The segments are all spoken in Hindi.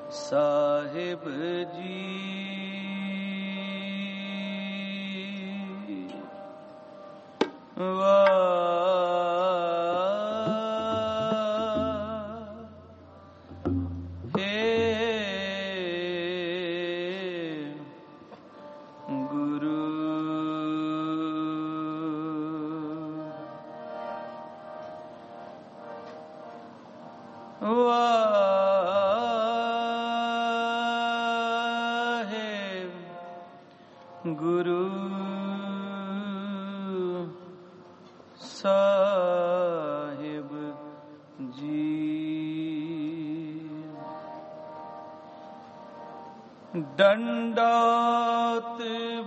साहिब जी गुरु साहिब जी दंडौत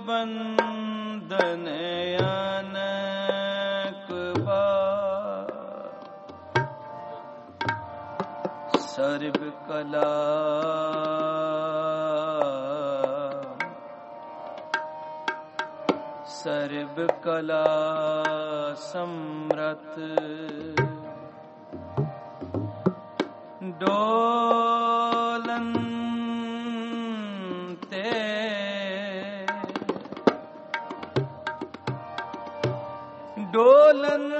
बंदन अनेक बार सर्व कला सर्व कला समरथ डोलन ते डोलन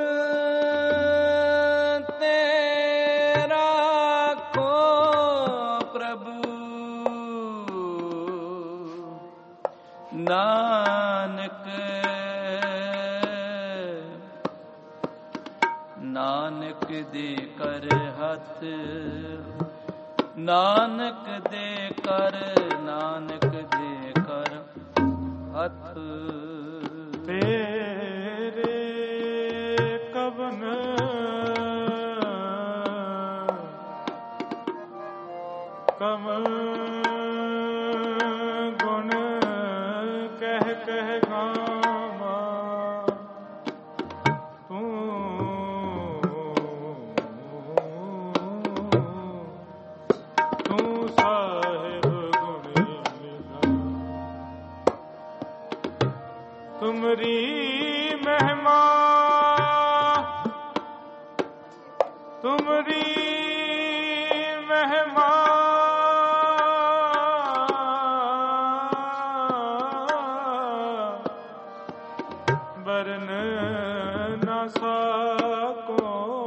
तेरा को प्रभु नानक नानक दे कर हथ नानक दे कर नानक दे कर हथ तेरे कवन कवन गुण कह कह गावा तू साहिब गुण तुमरी महिमा तुमरी महिमा बरन न सको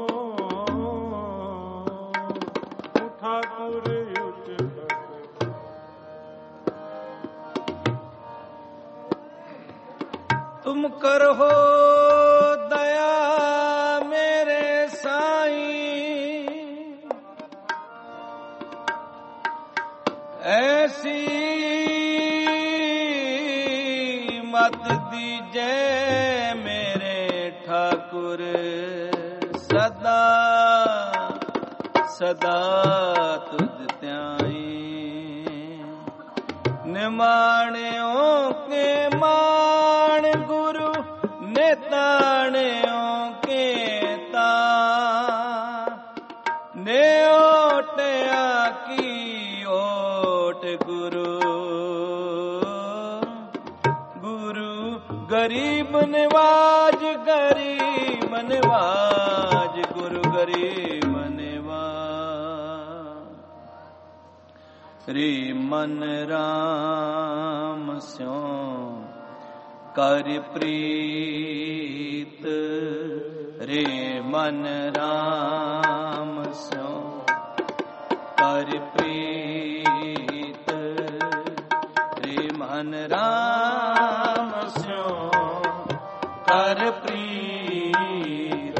ठाकुर तुम करहो दया मेरे साईं ऐसी मत दीजे मेरे ठाकुर सदा सदा तुझ त्याई निमाणियों के मान गुरु नेताणियों के तान ने ओटया की ओट गुरु गुरु गरीब नवाज गरीब नवाज गुरु गरीब नवाज रे मन राम स्यों कर प्रीत रे मन राम स्यों कर प्रीत रे मन राम स्यों कर प्रीत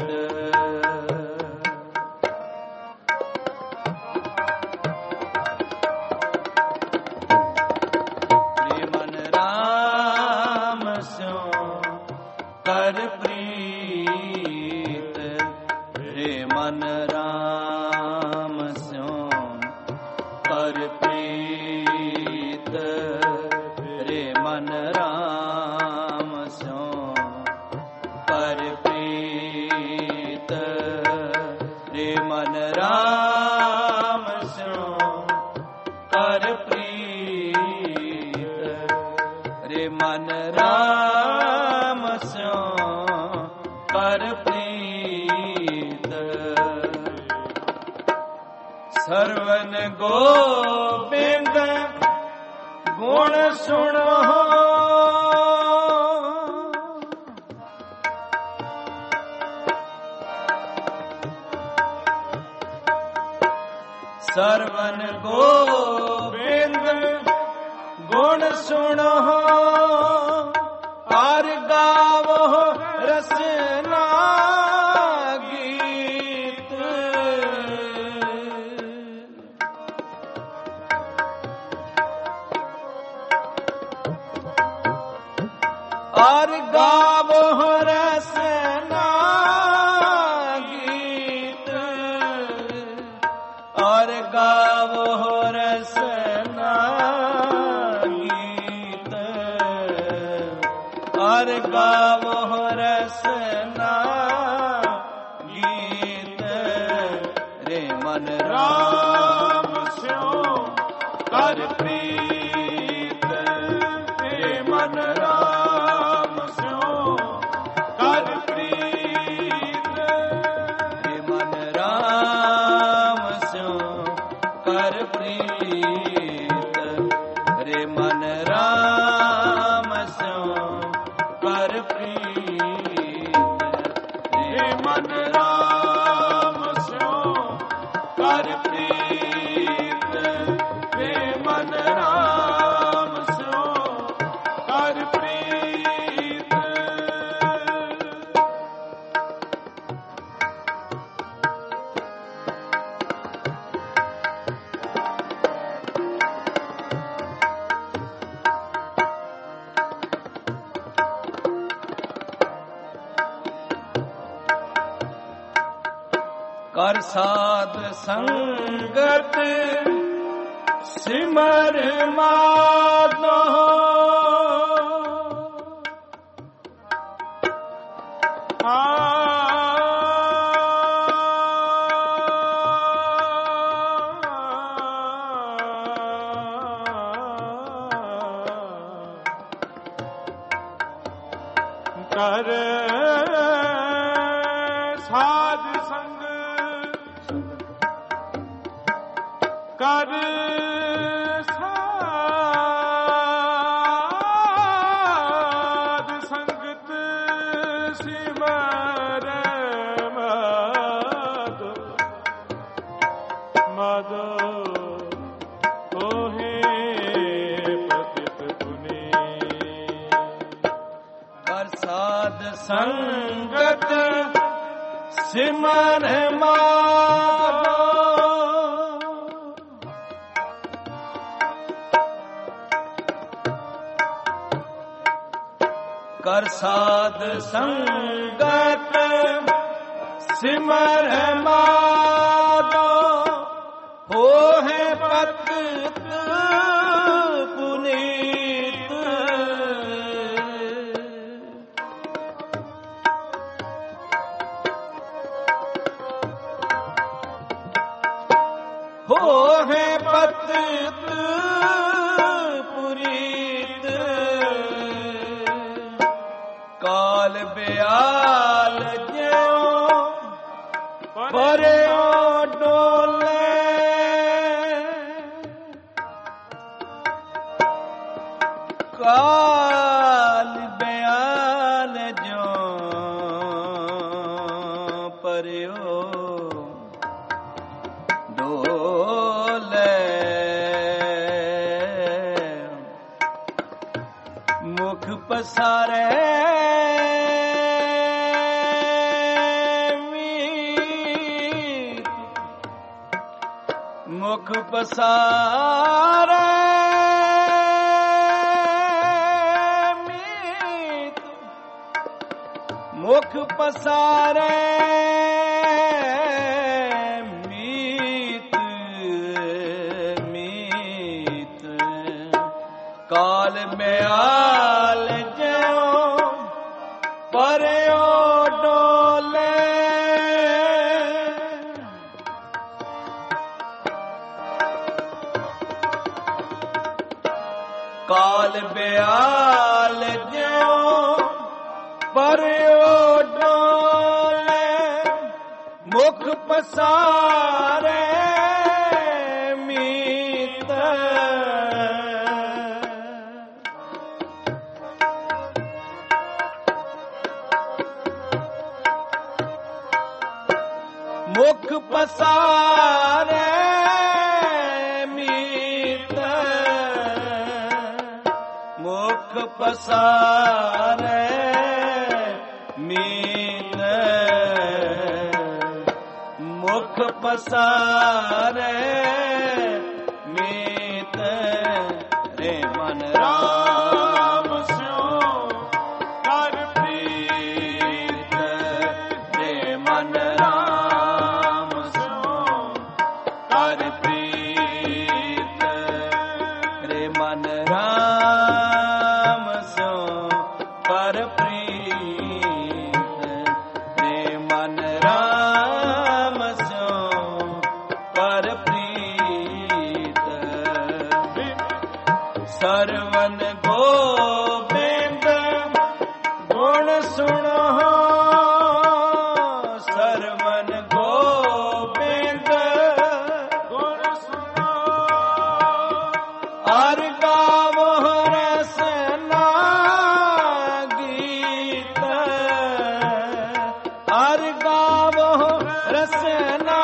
रे मन राम स्यों कर प्रीत रे मन राम स्यों कर प्रीत रे मन राम स्यों कर प्रीत रे मन राम स्यों कर प्रीत रे मन राम स्यों कर प्रीत ਸਰਵਨ ਗੋਬਿੰਦ ਗੁਣ ਸੁਣੋ ਸਰਵਨ ਗੋਬਿੰਦ ਗੁਣ ਸੁਣੋ ਹਰ ਗਾਵੋ ਰਸਨਾ ਗੀਤ ਹਰ ਗਾਵੋ ਰਸਨਾ ਗੀਤ ਹਰ ਗਾਵੋ ਰਸਨਾ ਗੀਤ ਹਰ ਗਾਵੋ ਰਸਨਾ ਗੀਤ ਰੇ ਮਨ ਰਾਮ ਸਿਉ ਕਰ ਪ੍ਰੀਤ ਰੇ ਮਨ ਰਾਮ ਸਿਉ ਕਰ ਪ੍ਰੀਤ ਰੇ ਮਨ ਰਾਮ ਸਿਉ ਕਰ ਪ੍ਰੀਤ ਰੇ ਮਨ ਰਾਮ ਸਿਉ ਕਰ ਪ੍ਰੀਤ ਰੇ ਮਨ ਰਾਮ ਸਿਉ ਕਰ ਪ੍ਰੀਤ ਰੇ ਮਨ ਰਾਮ ਸਿਉ ਕਰ ਪ੍ਰੀਤ ਕਰ ਸਾਧ ਸੰਗਤ ਸਿਮਰ ਮਾਨੋ ਕਰ ਸਾਧ ਸੰਗ ਕਰ ਸਾਧ ਸੰਗਤ ਸਿਮਰ ਮਾਧੋ ਮਾਧੋ ਹੋਏ ਪਤਿਤ ਪੁਨੀ ਕਰ ਸਾਧ ਸੰਗਤ ਸਿਮਰ ਮਾਧੋ ਕਰ ਸਾਧ ਸੰਗਤ ਸਿਮਰ ਮਾਧੋ ਹੋਏ ਪਤਿਤ ਪੁਨੀਤ ਹੋਏ ਪਤਿਤ ਪੁਨੀਤ ਕਾਲ ਬਿਆਲ ਜਿਉ ਪਰਿਓ ਡੋਲੇ ਕਾਲ ਬਿਆਲ ਜਿਉ ਪਰਿਓ ਡੋਲੇ ਮੁਖ ਪਸਾਰੇ ਮੁਖ ਪਸਾਰੇ ਮੀਤ ਮੁਖ ਪਸਾਰੇ ਮੀਤ ਮੀਤ ਕਾਲ ਮਿਆਲ ਜਿਉ ਪਰਿਓ ਡੋਲੇ ਕਾਲ ਬਿਆਲ ਜਿਉ ਪਰਿਓ ਡੋਲੇ ਮੁਖ ਪਸਾਰੇ पसारे मीत मुख पसारे मीत रे मन राम स्यो कर प्रीत रे मन राम स्यो कर प्रीत रे मन राम स्यो कर प्रीत रे मन राम स्यो कर प्रीत सरवन गोबिंद गुण सुनो सरवन गोबिंद गुण सुनो अर गावो रसना गीत अर गावो रसना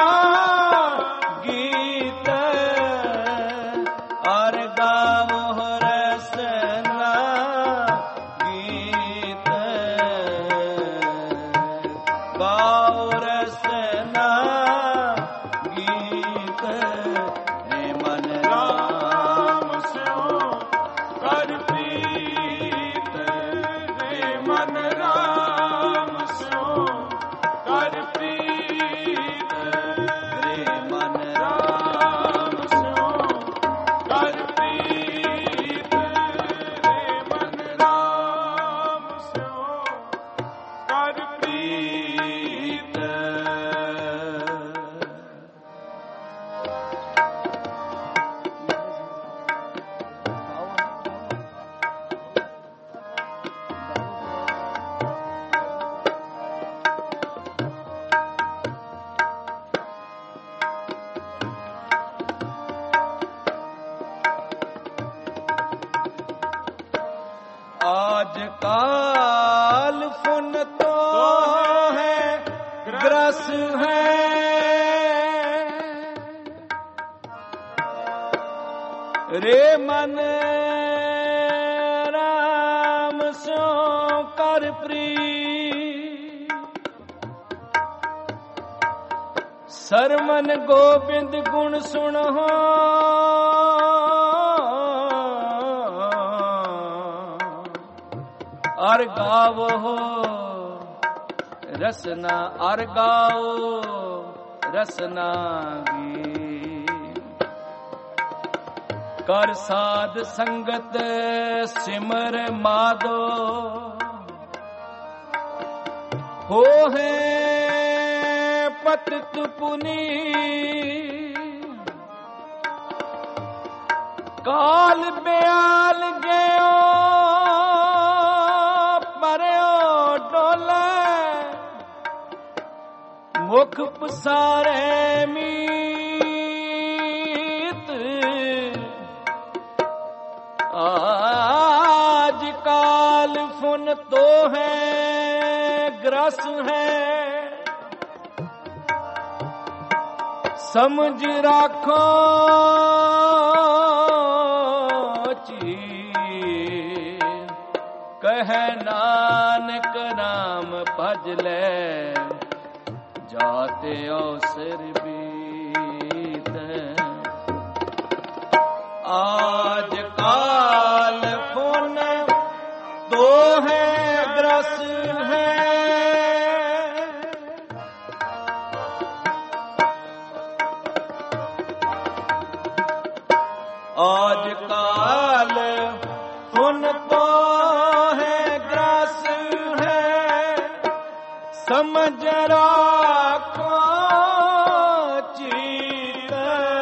गीत अर गावो रसना गीत गाओ रसना गीत रे मन राम स्यो कर प्रीत रे मन राम स्यो कर प्रीत रे मन राम स्यो कर प्रीत रे मन राम स्यो कर प्रीत आज काल फुन तो है ग्रस है रे मन राम स्यो कर प्रीत सरमन गोबिंद गुण सुनो अर गावो रसना अर गाओ रसना गीत कर साध संगत सिमर माधो हो है पतित पुनी काल ब्याल गयो मुख पसारे मीत आज काल फुन तो है ग्रस है समझ राखो चीर कह नानक नाम भज ले जाते अवसर बीत आज काल फुन तो है ग्रस है आज काल फुन तो है ग्रस है समझ राखो चीत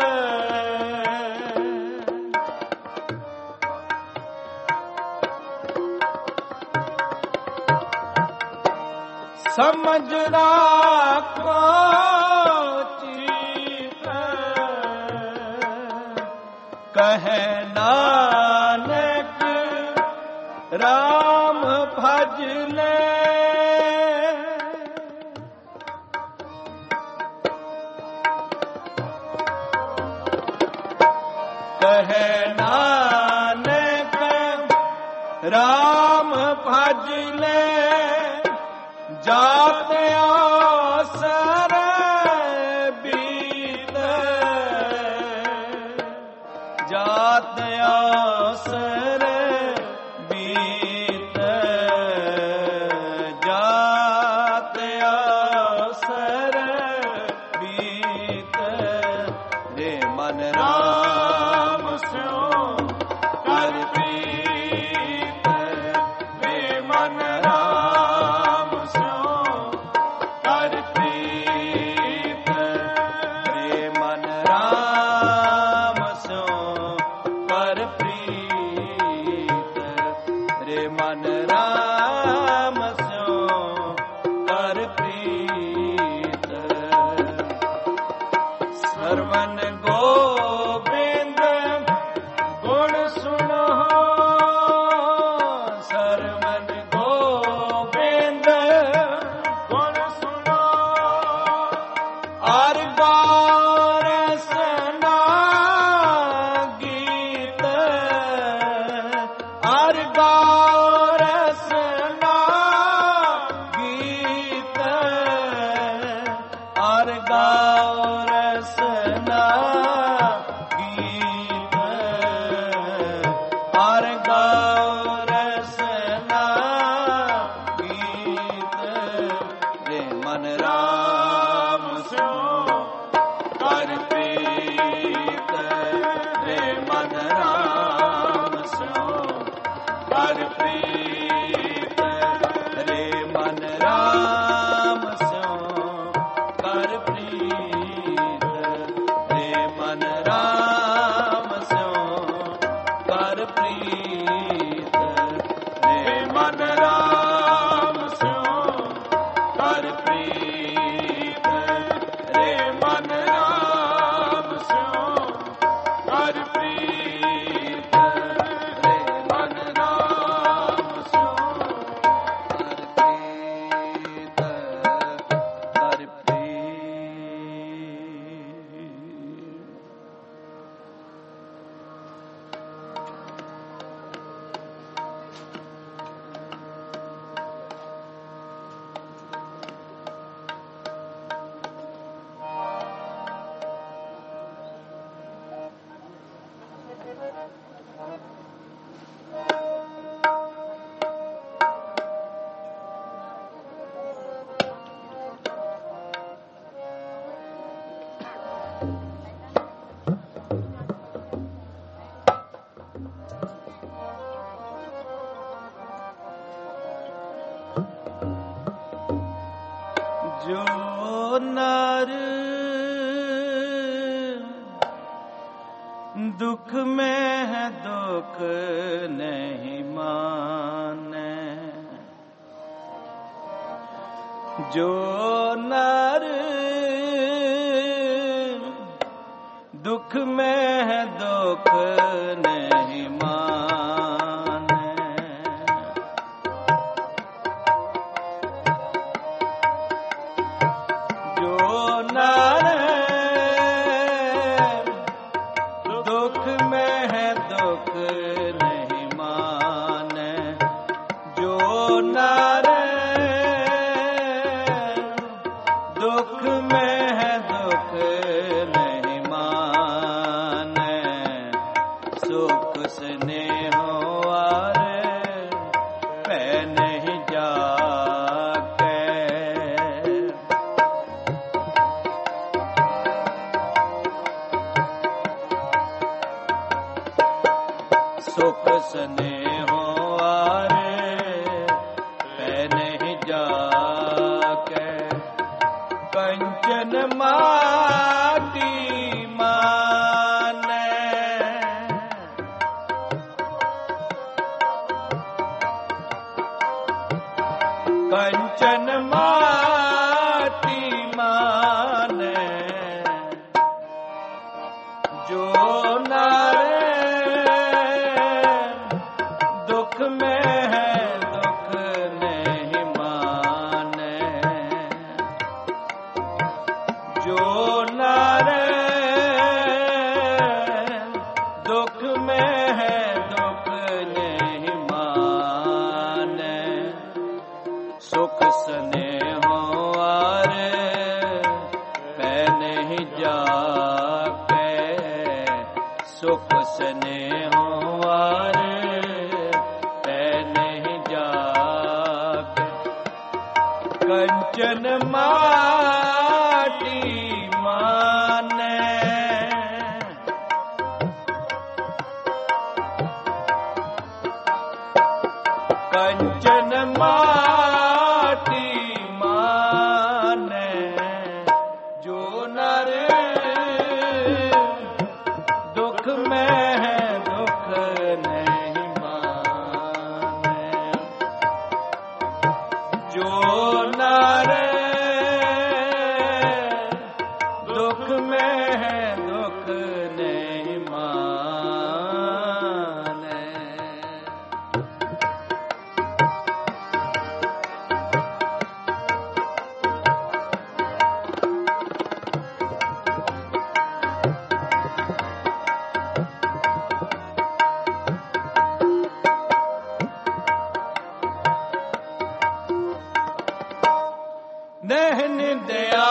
समझ राखो चीत कहे नानक राम भज ले कहे नानक राम भज ले जात आसर बीत, जात आसर बीत, जात आसर बीत, रे मन राम स्यो कर प्रीत, रे मन राम स्यो कर प्रीत, रे मन राम स्यो कर प्रीत, रे मन राम स्यो कर प्रीत। सरवन गोविंद गुण सुनो, सरवन गोविंद गुण सुनो, और गौर सना गीत, और गौर सना गीत, और गौर सना गीत, और गौर सना गीत, रे मन राम स्यो कर प्रीत, रे मन राम स्यो कर प्रीत, रे मन राम स्यो कर प्रीत, रे मन राम स्यो कर प्रीत, रे मन राम स्यो कर प्रीत, रे मन राम स्यो कर प्रीत, रे मन राम स्यो कर प्रीत, कर प्रीत। जो नर दुख में है दुख नहीं माने, जो नर दुख में है दुख नहीं माने, जो नर दुख में है दुख नहीं माने, जो नर दुख में है दुख नहीं माने, सुख स्नेह और पै नहीं जाके, सुख स्नेह और पै नहीं जाके, कंचन माटी माने, कंचन माटी माने, जो नर दुख में है दुख नहीं माने, जो नर दुख में है दुख नहीं माने, सुख स्नेहो आरे पै नहीं जाके कंचन माटी माने कंचन माटी माने जो नर दुख में है दुख नहीं माने जो नर दुख में है दुख नहीं माने नह निंदया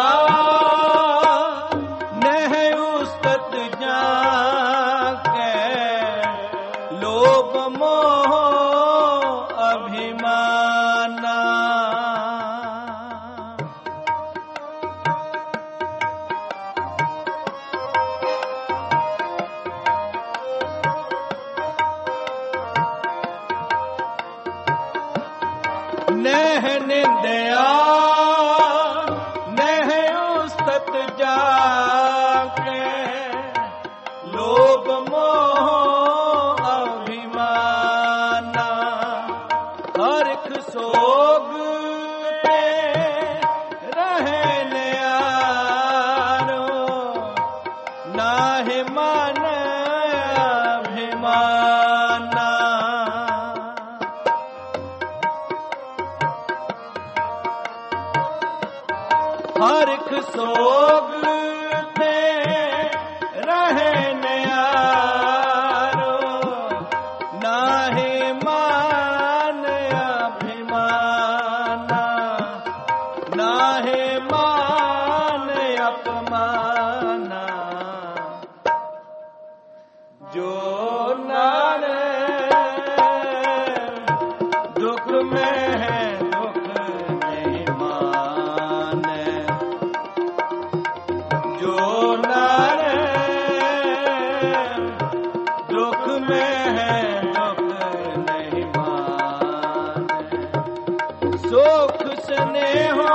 नह उस्तत जाके लोभ मोह अभिमाना नह निंदया जाके लोभ मोह अभिमाना हरख सोग ते रहन यारो नाहि मन अभिमाना हरख सोग ते रहन यारो नाहि मान अभिमाना नाहि मान अपमाना जो नर दुख में है दुख नहीं माने जो नर दुख में है दुख नहीं माने सुख स्नेहो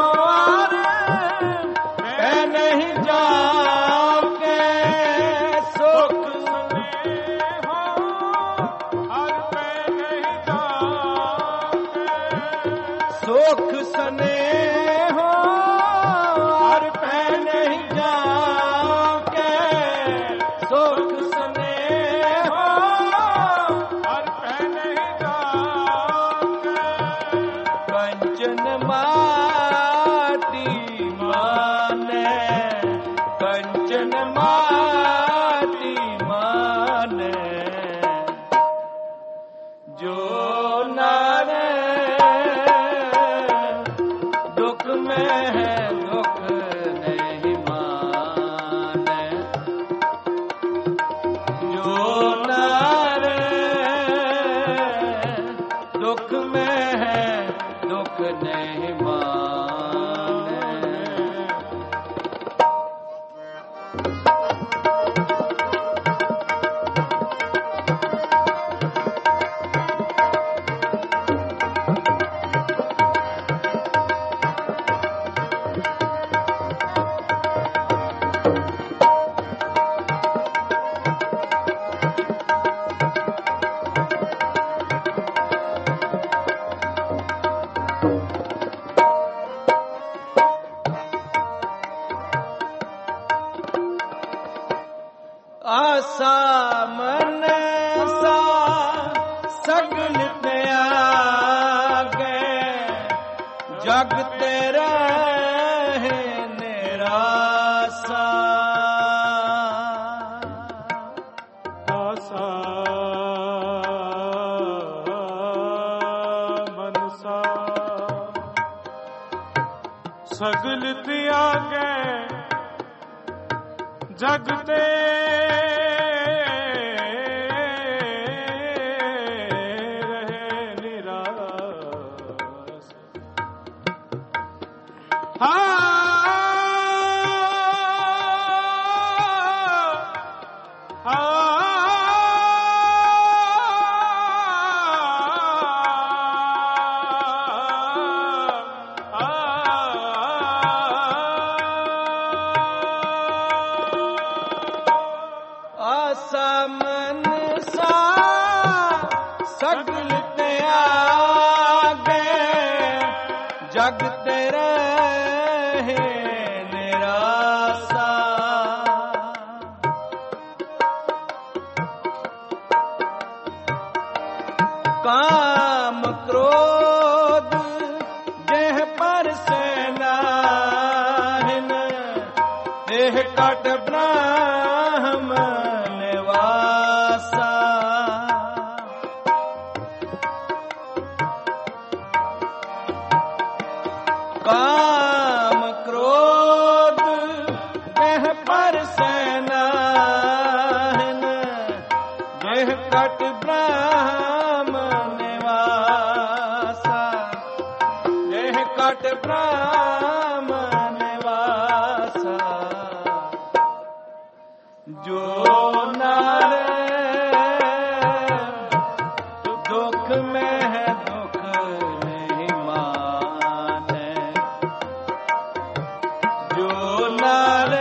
है नहीं जाके सुख स्नेहो हर पे नहीं जाके सुख स्नेहो हर पे नहीं जाके सुख स्नेहो हर पे नहीं जाके कंचन माटी माने कंचन माटी माने जो नर दुख में है दुख नहीं माने जो नर दुख में है दुख नहीं माने आसा मन सा सगल त्यागे जग तेरा है निरासा आसा मनसा सगल त्यागे जग तेरा ਆਸਾ ਮਨਸਾ ਸਗਲ ਤਿਆਗੇ ਜਗ ਤੇਰਾ ਹੈ ਨਿਰਾਸਾ। ਕਾਮ ਕ੍ਰੋਧ ਜਹ ਪਰਸੈ ਨਾਹਿਨ ਇਹ ਕਟ ਬ੍ਰਹਮ ਨਿਵਾਸਾ। ਕਾਮ ਕ੍ਰੋਧ ਜਹ ਪਰਸੈ ਨਾਹਿਨ ਇਹ ਕਟ ਬ੍ਰਹਮ ਨਿਵਾਸਾ। ਇਹ ਕਟ ਬ੍ਰਹਮ ਨਿਵਾਸਾ। ਜੋ ਨਰ ਦੁਖ ਮੈਂ ਦੁਖ ਨਹੀਂ ਮਾਨੈ। ਜੋ ਨਰ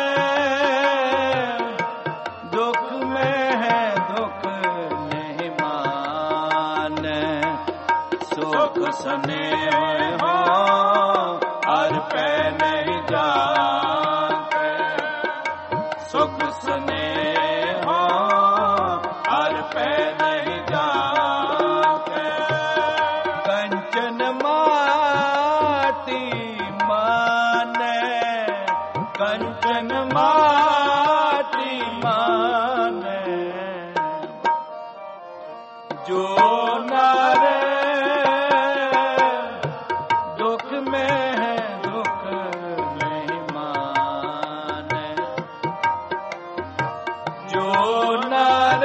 ਦੁਖ ਮੈਂ ਦੁਖ ਨਹੀਂ ਮਾਨੈ। ਸੁਖ ਸਨੇਹ ਹੋ ਹਰ ਪੈ ਨਹੀਂ ਜਾਣੈ। ਸੁਖ ਸਨੇਹ ਹੋ ਹਰ ਪੈ ਨਹੀਂ ਜਾਣੈ। ਕੰਚਨ ਮਾਟੀ ਮਾਨੈ ਕੰਚਨ ਮਾਟੀ ਮਾਨੈ। ਜੋ ਨਰ ਦੁਖ ਮੈਂ ਦੁਖ ਨਹੀਂ ਮਾਨੈ। ਜੋ ਨਰ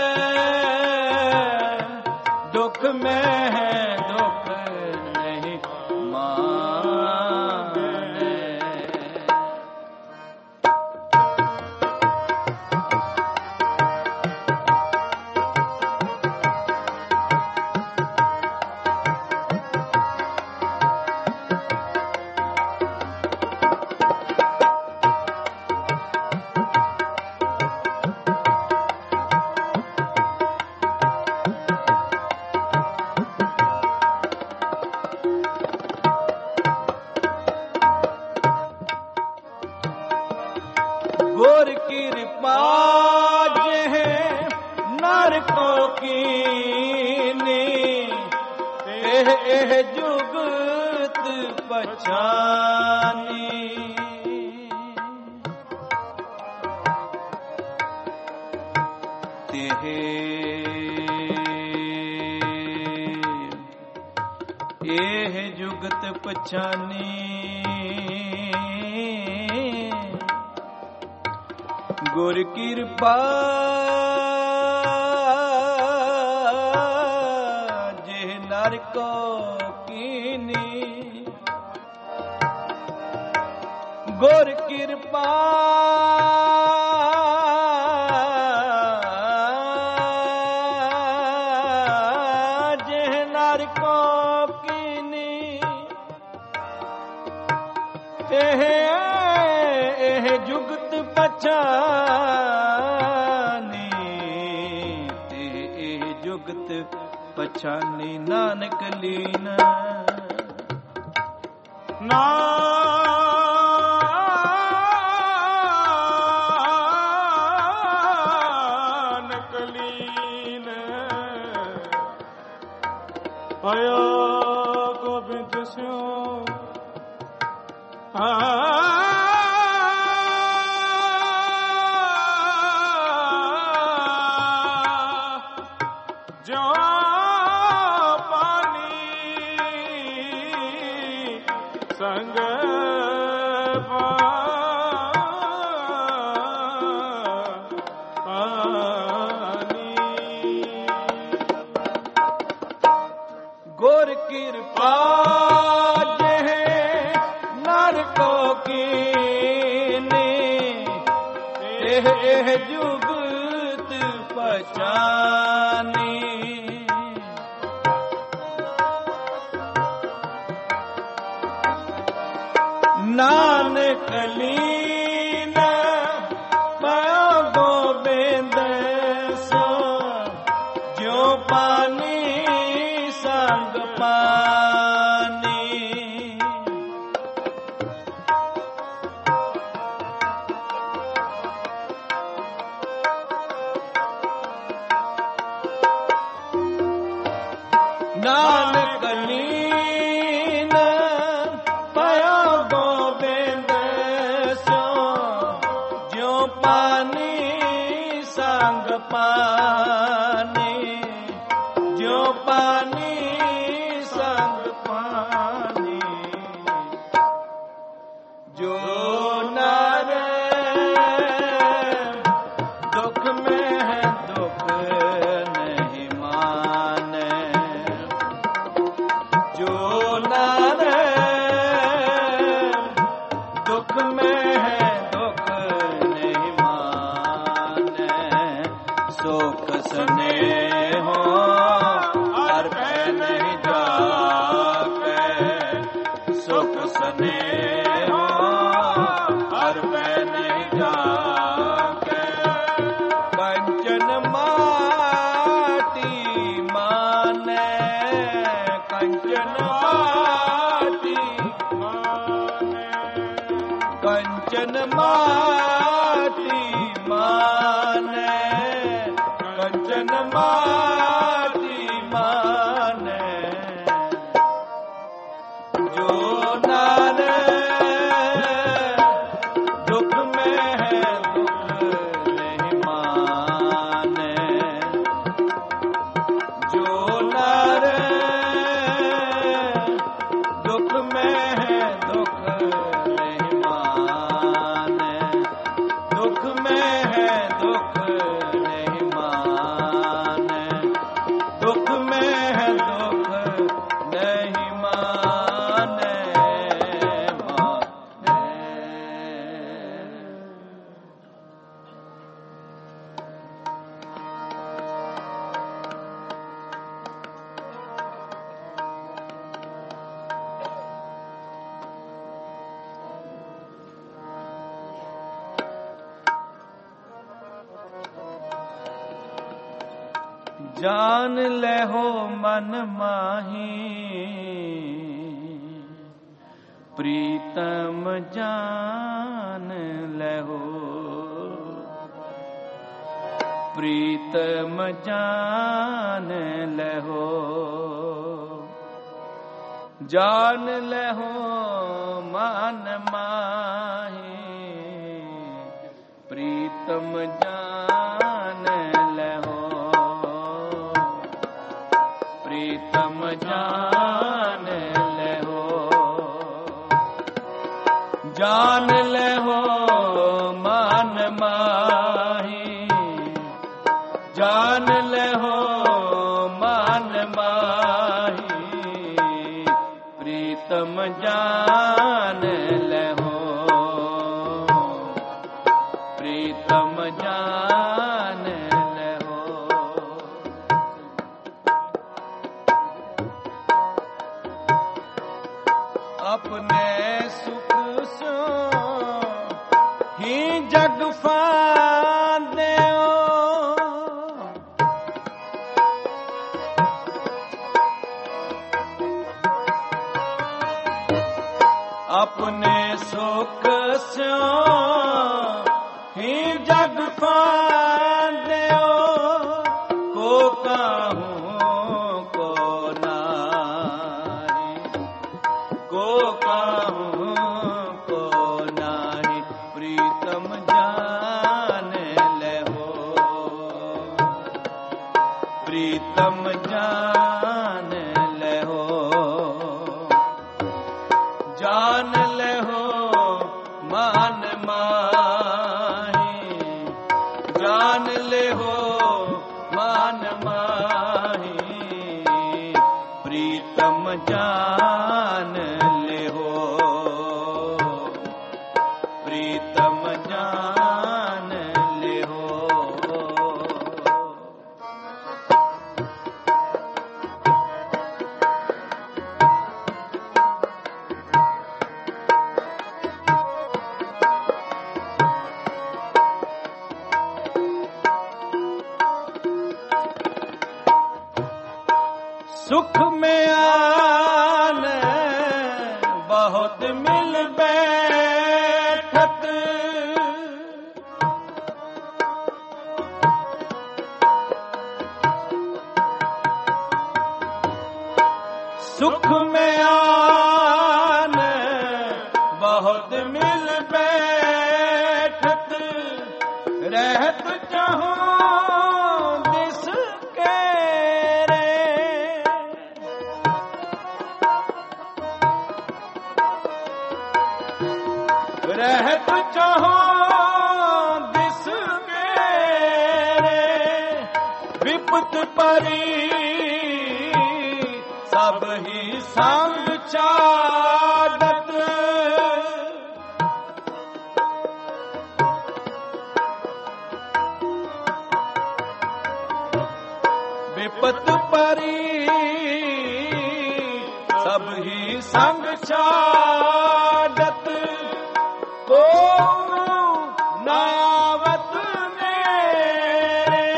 ਦੁਖ ਮੈਂ ਦੁਖ ਨਹੀਂ ਮਾਨੈ। ਗੁਰ ਕਿਰਪਾ ਜਹ ਨਰ ਕੋ ਕੀਨੀ ਇਹ ਜੁਗਤ ਪਛਾਨੀ। ਤੇਹ ਇਹ ਜੁਗਤ ਪਛਾਨੀ। ਗੁਰ ਕਿਰਪਾ ਜਿਹ ਨਰ ਕੋ ਕੀਨੀ। ਗੁਰ ਕਿਰਪਾ ਜਿਹ ਨਰ ਕੋ ਕੀਨੀ। ਇਹ ਜੁਗਤ ਪਛਾਨੀ। ਤੇ ਇਹ ਜੁਗਤ ਪਛਾਨੀ ਨਾਨਕ ਲੀਨ। ਨਾਨਕ ਲੀਨ ਭਇਆ ਗੋਬਿੰਦ ਸਿਉ। ਜੋ ਪਾਣੀ ਸੰਗ ਪਾਣੀ। ਗੁਰ ਕਿਰਪਾ ਜਹ ਨਰ ਕੋ ਕੀਨੀ। ਇਹ ਜੁਗਤ ਪਛਾਨੀ। ਨਾਨਕ ਲੀਨ ਭਇਆ ਗੋਬਿੰਦ नानक लीन पयो गोबिंद स्यो ज्यो पानी संग पानी ज्यो पानी संग पानी जो नर दुख में है दुख नहीं माने जो नर दुख में है दुख नहीं माने सुख स्नेहो हर पे नहीं जाके सुख स्नेहो हर पे नहीं जाके कंचन माटी माने कंचन माटी माने कंचन माटी माने कंचन माटी माने जो नर दुख में है दुख नहीं माने जो नर दुख में है दुख नहीं माने दुख में है दुख नहीं माने दुख में है दुख नहीं माने जान ले हो मन माही प्रीतम जान ले हो प्रीतम जान ले हो जान ले हो मन माही प्रीतम जान ले हो प्रीतम जान ले हो जान ले हो मान माही जान ले हो मान माही प्रीतम जान ले हो प्रीतम जान ले हो अपने सुख सो ही जग फांदे हो अपने सुख सो ही जग फांदे हो को कहूँ को नारी को कहूँ को नाही प्रीतम जान ले हो प्रीतम जान ले हो जान ले हो मान माही जान ले हो मान माही प्रीतम जान ले हो प्रीतम जान ले हो सुख में आने बहुत मिल बैठत सुख में आन बहुत मिल बैठत, रहत चाहूं दिस के रे। रहत चाहूं दिस के रे, विपत परी सब ही संग चादत। विपत परी सब ही संग चादत, को नावत मेरे।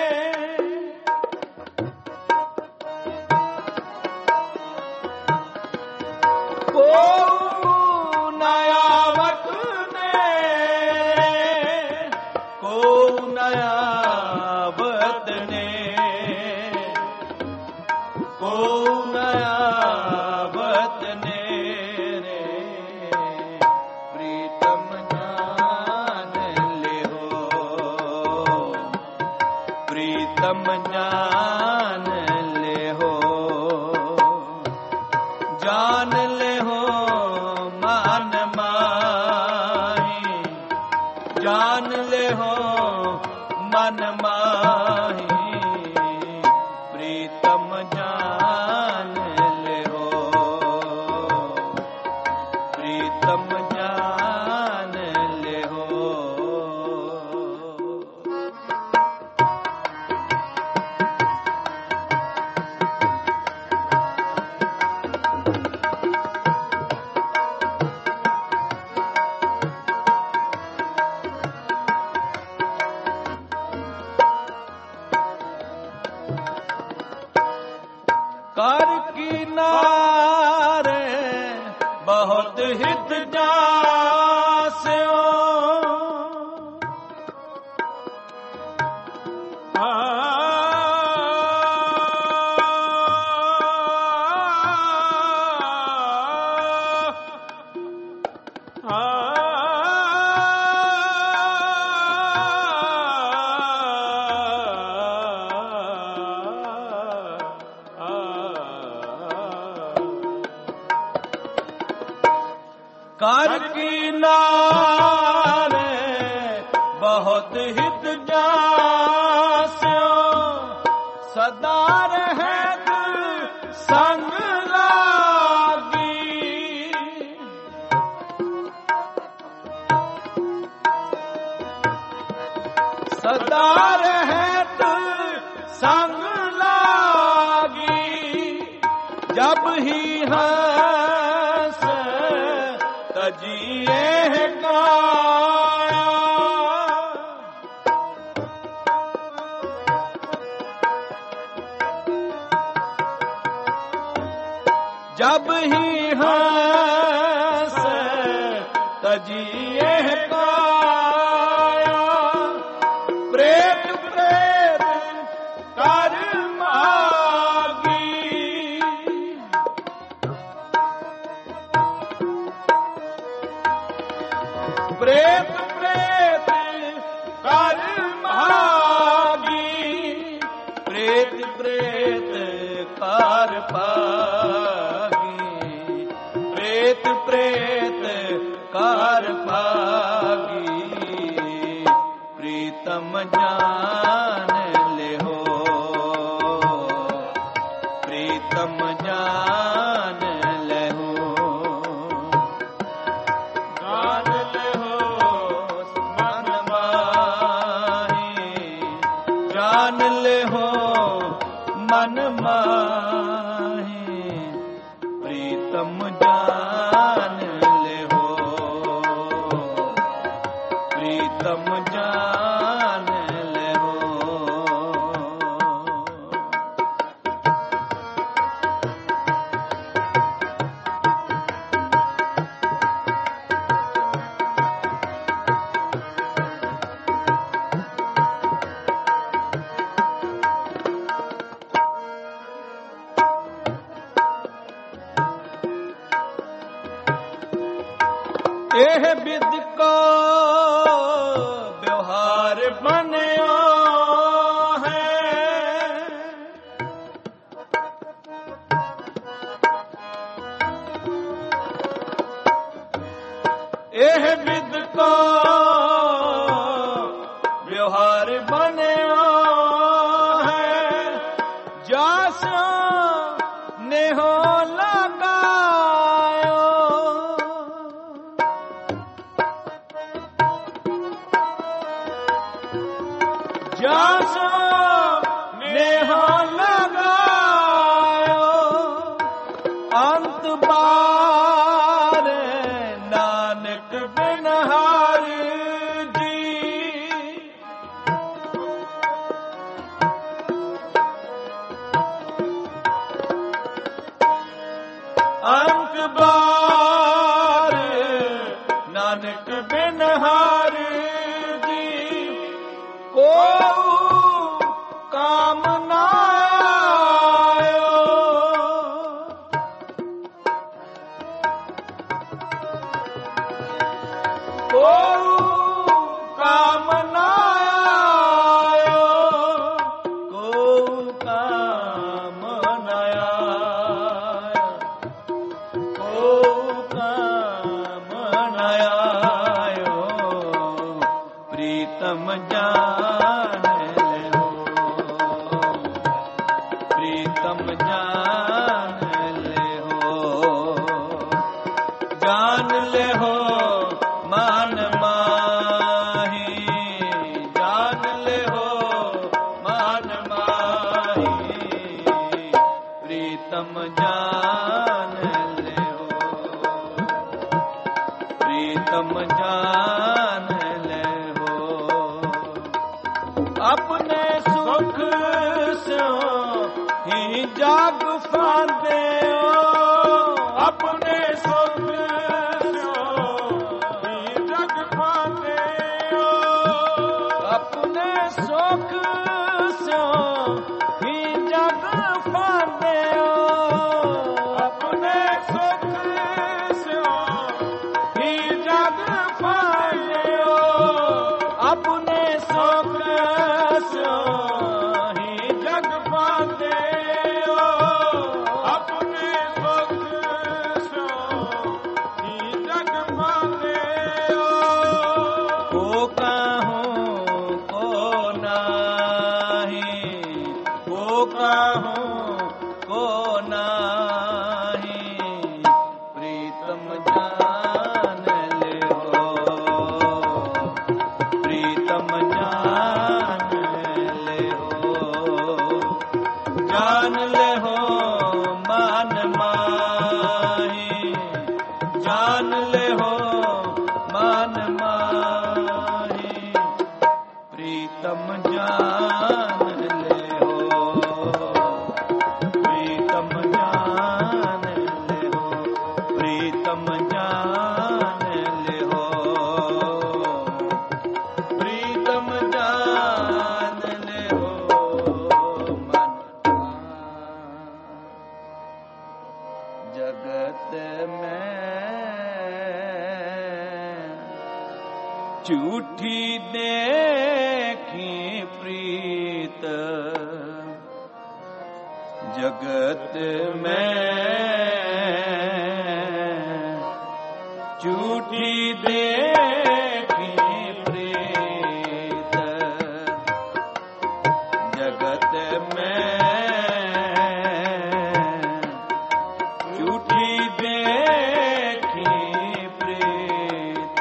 को नयावत ने, को नयावत ने, को नयावत ने रे। प्रीतम जान ले हो, प्रीतम जान ले हो, जान ले हो मान माही, जान ले हो मन माही। प्रीतम जान ले हो, प्रीतम जान ले हो। कर किनारे बहुत हित जास्यो, कर किनारे बहुत हित जास्यो, सदा रहत संग लागी। सदा रहत संग लागी, जब ही हंस तजिए काया। जब ही हंस तजिए काया, प्रेत प्रेत कर मागी। प्रेत प्रेत कर मागी, प्रेत प्रेत कर पागी। प्रेत प्रेत कर पागी। प्रीतम जान ले हो, प्रीतम जान ले हो, जान ले हो मन माही, जान ले हो मन माही। प्रीतम जान ले हो, प्रीतम जान ले हो। एह विद को व्यवहार बन्यो है। एह विद को व्यवहार बन्यो है। जासो नेहो लगायो जासो नेहो लगायो अंत बार नानक बिनहार जी। अंत बार नानक बिनहार जी। को काम ना आयो को काम ना आयो को काम ना आयो को काम ना आयो। प्रीतम जान ले हो प्रीतम जान ले हो जान ले हो मान माही जान ले हो मान माही। प्रीतम जान ले हो प्रीतम जान ले हो। अपने सुख से ही जाग फांदे हो। अपने सुख से ही जग फांदे हो। अपने सुख से ही जग फांदे हो। अपने सुख से ही जग फांदे हो। अपने सुख से ही जग फांदे हो। अपने सुख से ही जग फांदे हो। को कहूँ को नाही को कहूँ को नाही। प्रीतम जान ले हो प्रीतम जान ले हो जान ले हो मान माही जान ले हो मान माही। प्रीतम जान ले हो प्रीतम जान ले हो प्रीतम जान ले हो प्रीतम जान ले हो मन। जगत में झूठी देखी प्रीत जगत में झूठी देखी प्रीत जगत में झूठी देखी प्रीत।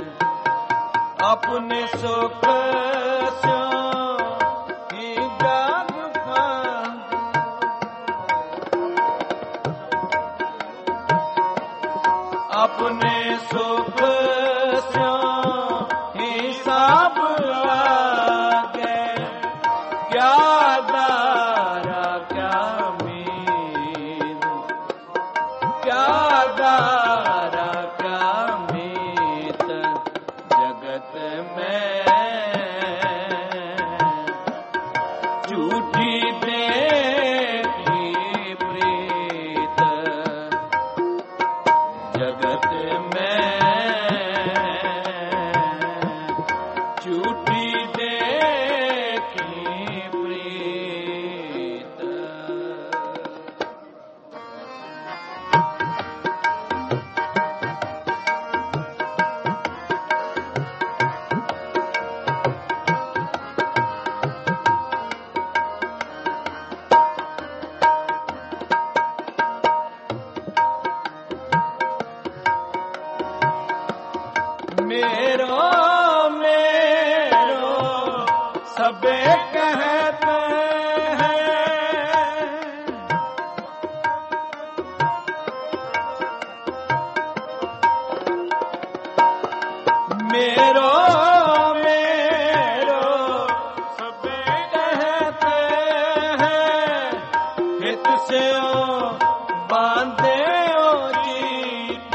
अपने सुख से ही जाग फांदे अपने सुख से सबे कहते हैं, मेरो मेरो सबे कहते हैं, हित से बांधे जीत,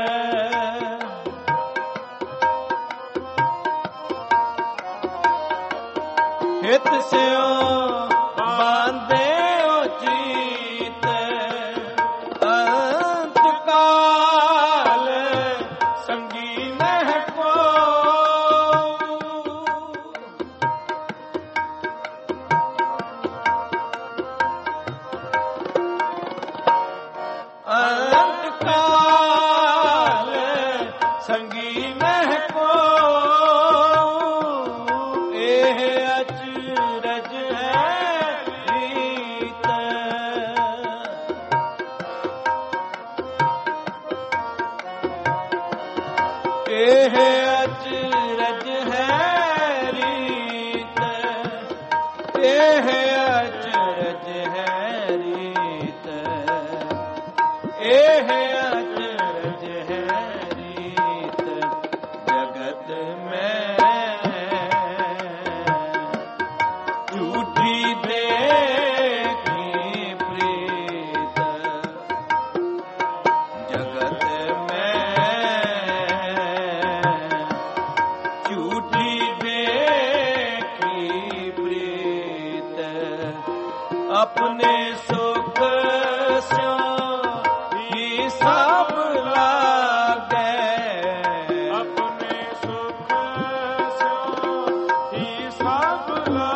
हित से बांधे जीत, अंत काल संगीन है को, अंत काल संगीन है को, एह अचरज है रीत, एह अचरज है रीत, एह अचरज है रीत, एह अचरज है रीत, जगत में झूठी देखी प्रीत, जगत में झूठी देखी प्रीत, अपने सुख से ही सब लागे, अपने सुख से ही सब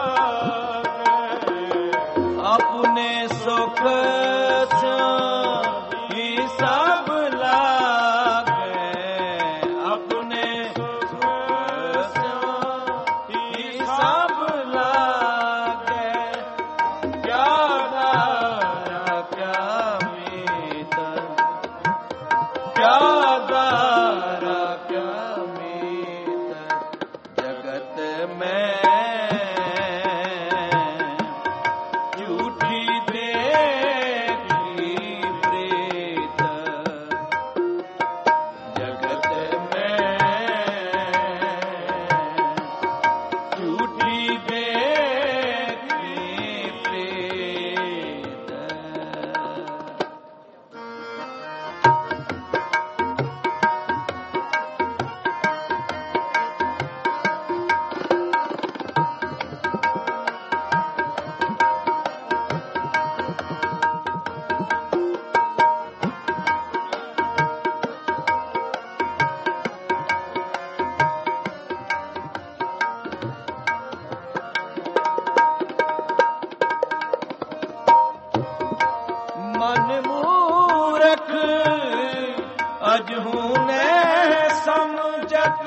लागे, अपने सुख से ही सब लागे, अपने सुख से ही सब लागे, क्या दाया क्या मीत, क्या दारा क्या मीत, जगत में झूठी देखी प्रीत, जगत में झूठी देखी प्रीत। मन मूरख अजहू ने समझत,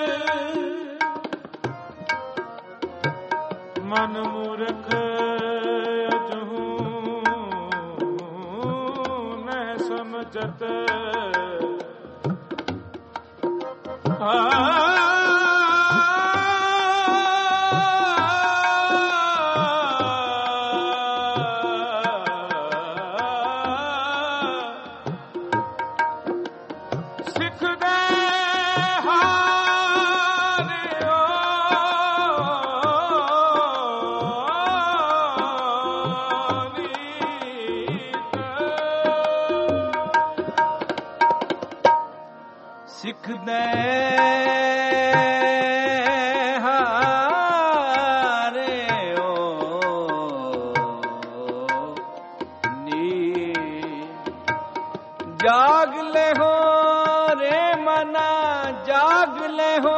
मन मूर्ख अजहू न समझत, सिख दे हारियो, सिख दे हारे ओ नी, जाग ले हो रे मना, जाग ले हो,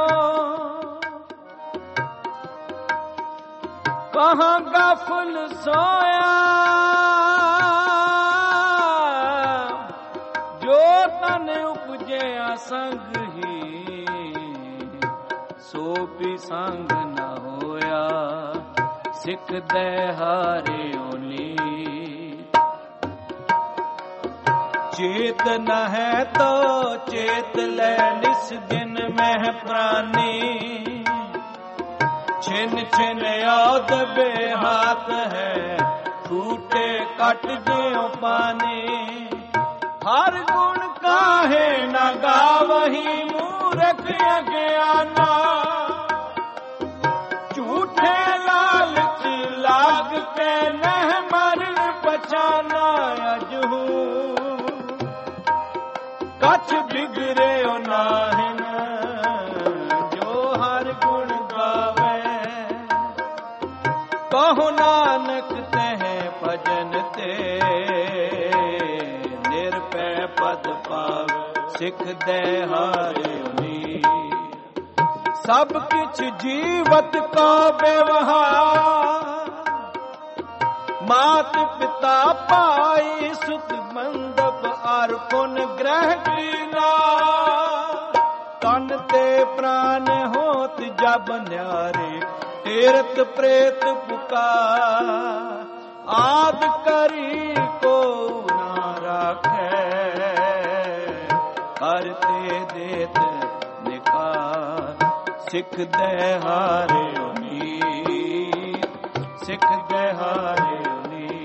कहाँ गफल सोया, जो तन उपजे संग ही, सो भी संग न होया, सिख दे हारे ओनी, चेत न है तो चेत ले निस दिन में प्राणी, ਛਿਨ ਛਿਨ ਔਦ ਬੇਹਾਤ ਹੈ, ਛੂਟੇ ਕੱਟ ਜਿਉ ਪਾਣੀ। ਹਰ ਗੁਣ ਕਾਹੇ ਨ ਗਾਵਹੀ, ਮੂਰਖ ਅਗਿਆਨਾ। ਝੂਠੇ ਲਾਲਚ ਲਾਗ ਕੇ ਨਹਿ ਮਰਨ ਪਛਾਨਾ। ਅਜਹੂ ਕਛ ਬਿਗੜਿਓ ਨਾਹਿਨ, ਜੋ ਹਰ ਗੁਣ ਗਾਵੇ। ਕਹੋ ਨਾਨਕ ਤਹਿ ਭਜਨ ਤੇ, ਨਿਰਭੈ ਪਦ ਪਾਵੇ। ਸਿੱਖ ਦੇ ਹਾਰਿਉਨੀ, ਸਭ ਕਿਛ ਜੀਵਤ ਕੋ ਬਿਵਹਾਰ। ਮਾਤ ਪਿਤਾ ਭਾਈ ਸੁਤ ਮੰਦਪ, ਅਰ ਪੁਨ ਗ੍ਰਹਿ ਕੀਨਾ। ਤਨ ਤੇ ਪ੍ਰਾਨ ਹੋਤ ਜਬ ਨਿਆਰੇ, ਤੀਰਥ ਪ੍ਰੇਤ ਪੁਕਾਰ। ਆਦ ਕਰੀ ਕੋ ਨਾ ਰਾਖੈ, ਕਰਤੇ ਦੇਤ ਨਿਕਾਰ। ਸਿੱਖ ਦੇ ਹਾਰਿਉਨੀ, ਸਿੱਖ ਦੇ ਹਾਰਿਉਨੀ।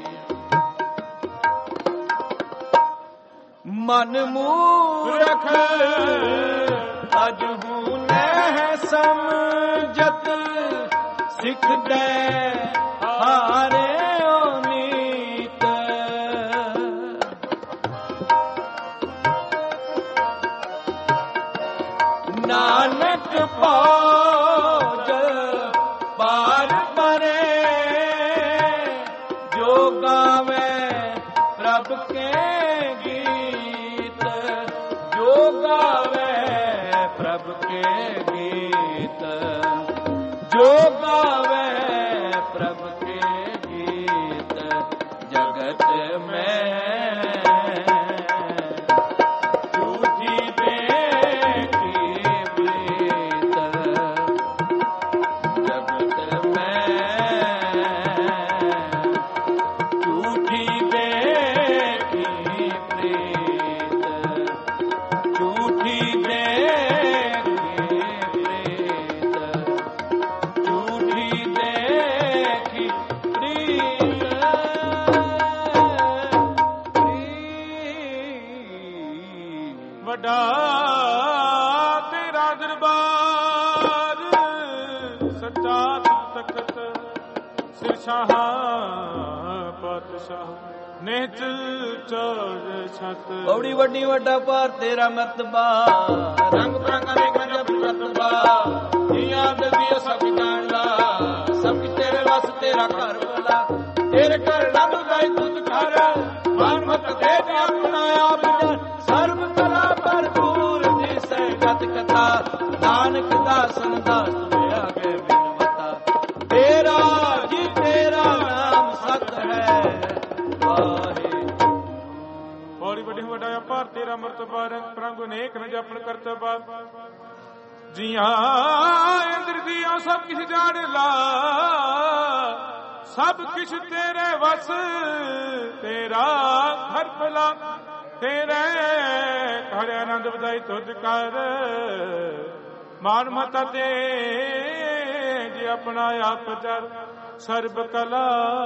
ਮਨ ਮੂਰਖ ਅਜਹੂ ਨਹਿ ਸਮਝਤ, ਸਿੱਖ ਦੇ ਹਾਰਿਉ ਨੀਤ। ਨਾਨਕ ਭੌਜ ਪਾਰ ਪਰੇ, ਜੋ ਗਾਵੇ ਪ੍ਰਭ ਕੇ ਗੀਤ। ਜੋ ਗਾਵੇ ਪ੍ਰਭ ਕੇ ਗੀਤ, ਜੋ ਗਾਵੇ ਪ੍ਰਭ ਕੇ ਗੀਤ। ਜਗਤ ਮੈਂ ਝੂਠੀ ਬੇਕੀ ਪ੍ਰੀਤ, ਜਗਤ ਮੈਂ ਝੂਠੀ ਬੇਕੀ ਪ੍ਰੀਤ। ਝੂਠੀ ਬੇਕੀ ਪ੍ਰੀਤ, ਝੂਠੀ ਬੇਕੀ ਪ੍ਰੀਤ। ਵੱਡਾ ਤੇਰਾ ਦਰਬਾਰ, ਸੱਚਾ ਤਖਤ ਸਿਰ ਸ਼ਾਹ ਪਾਤਸ਼ਾਹ। ਨਿਹਚਲ ਚੌਰ ਛਤ, ਬੜੀ ਵੱਡੀ ਵੱਡਾ ਭਾਰ ਤੇਰਾ ਮਰਤਬਾ। ਰੰਗ ਬਰੰਗਾ ਵੇਖਾਂ ਜਬ ਰਤਬਾ, ਜੀਆਂ ਦਿਲ ਸਭ ਜਾਣਦਾ। ਸਭ ਤੇਰੇ ਵਸ ਤੇਰਾ ਘਰ ਵਾਲਾ, ਤੇਰੇ ਘਰ ਰੱਬ ਦਾ ਤੁਧ ਘਰ। ਮਨ ਮਤ ਦੇ ਆਪਣਾ ਆਪ ਜਨ, ਸਰਬ ਕਲਾ ਭਰਪੂਰ ਦਿਸੈ ਗਤ ਕਥਾ। ਨਾਨਕ ਦਾਸਨ ਦਾਸ ਤੁਮੇ ਆਗੇ ਬਿਨਵਤਾ। ਤੇਰਾ ਜੀ ਤੇਰਾ ਨਾਮ ਸਤ ਹੈ, ਵਾਹਿਗੁਰੂ। ਬੜੀ ਵੱਡੀ ਵੱਡਾ ਭਾਰ ਤੇਰਾ ਮਰਤਬਾ। ਰੰਗ ਪ੍ਰੰਗ ਅਨੇਕ ਨ ਜਪਨ ਕਰਤਬਾ। ਜੀਆਂ ਇੰਦਰ ਦੀਆਂ ਸਭ ਕਿਛ ਜਾਣ ਲਾ, ਸਭ ਕਿਛ ਤੇਰੇ ਵਸ। ਤੇਰਾ ਘਰ ਭਲਾ, ਤੇਰੇ ਘਰ ਆਨੰਦ ਵਧਾਈ ਤੁਧ ਕਰ। ਮਾਨ ਮਤਾ ਤੇ ਜੇ ਆਪਣਾ ਆਪ ਜਰ, ਸਰਬ ਕਲਾ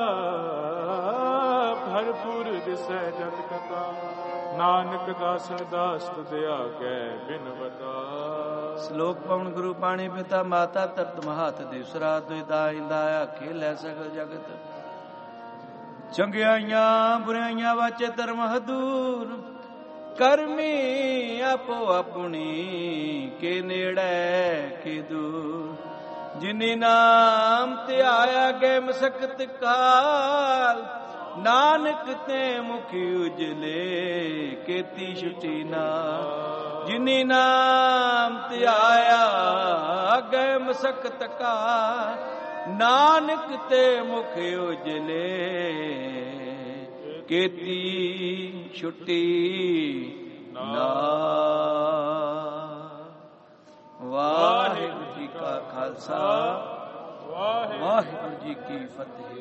ਭਰਪੂਰ ਦਿਸੈ ਜਤ ਕਥਾ। ਨਾਨਕ ਦਾਸਨ ਦਾਸ ਤੁਧ ਆਗੇ ਬਿਨਵਤਾ। ਸ਼ਲੋਕ ਪਵਨ ਗੁਰੂ ਪਾਣੀ ਪਿਤਾ ਮਾਤਾ ਧਰਤ ਮਹਾਤ ਦੇਸਰਾ। ਦੁਇਦਾ ਇੰਦਾ ਆਖੇ ਲੈ ਸਗਲ ਜਗਤ। ਚੰਗਿਆਈਆਂ ਬੁਰਾਈਆਂ ਵਾਚੇ ਧਰਮ ਹਦੂਰ। ਕਰਮੀ ਆਪੋ ਆਪਣੀ, ਕੇ ਨੇੜੇ ਕੇ ਦੂਰ। ਜਿਨੀ ਨਾਮ ਧਿਆਇਆ ਗਏ ਮਸਕਤ ਕਾਲ। ਨਾਨਕ ਤੇ ਮੁਖ ਉਜਲੇ, ਕੀਤੀ ਛੁਟੀ ਨਾ। ਜਿਨੀ ਨਾਮ ਧਿਆਇਆ ਗਏ ਮਸਕਤ ਕਾਲ। ਨਾਨਕ ਤੇ ਮੁਖ ਉਜਲੇ, ਕੀਤੀ ਛੁਟੀ ਨਾ। ਵਾਹਿਗੁਰੂ ਜੀ ਕਾ ਖਾਲਸਾ, ਵਾਹਿਗੁਰੂ ਜੀ ਕੀ ਫਤਿਹ।